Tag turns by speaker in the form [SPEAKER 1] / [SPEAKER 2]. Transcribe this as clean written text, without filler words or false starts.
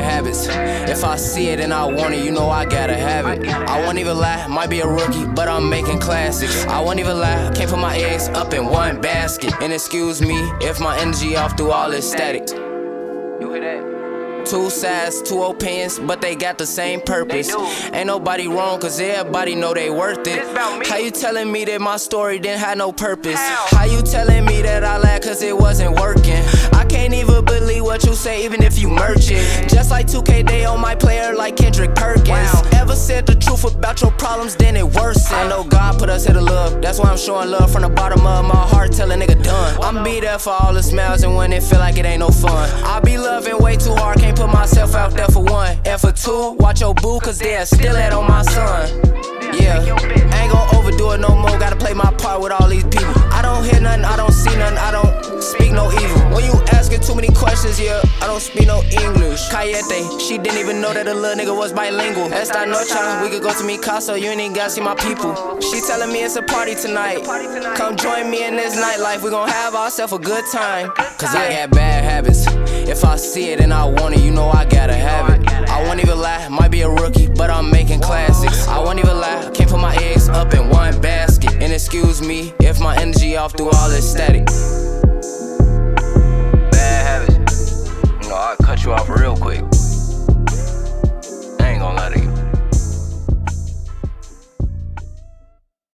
[SPEAKER 1] habits. If I see it and I want it, you know I gotta have it. I won't even lie, might be a rookie, but I'm making classics. I won't even lie, can't put my eggs up in one basket. And excuse me if my energy off through all this static. You hear that? Two sides, two opinions, but they got the same purpose. Ain't nobody wrong, cause everybody know they worth it. How you telling me that my story didn't have no purpose? How you telling me that I lied cause it wasn't working? I can't even believe what you say, even if you merch it. Just like 2K, they on my player like Kendrick Perkins. Ever said the truth about your problems, then it worsened. I know God put us here to love, that's why I'm showing love from the bottom of my heart, tell a nigga done. I'm be there for all the smiles and when it feel like it ain't no fun. I be loving way too hard, can't put myself out there for one. And for two, watch your boo, cause they're still at on my son. Yeah, I ain't gon' overdo it no more, gotta play my part with all these people. I don't hear nothing, I don't see nothing, I don't speak no evil. When you asking too many questions, yeah, I don't speak no English. Cayete, she didn't even know that a little nigga was bilingual. Esta noche, we could go to mi casa, you ain't even gotta see my people. She telling me it's a party tonight, come join me in this nightlife, we gon' have ourselves a good time. Cause I got bad habits, if I see it and I want it, you know I gotta have it. I won't even lie, might be a rookie, but I'm making classics. I won't even lie, can't put my eggs up in one basket. And excuse me if my energy off through all this static.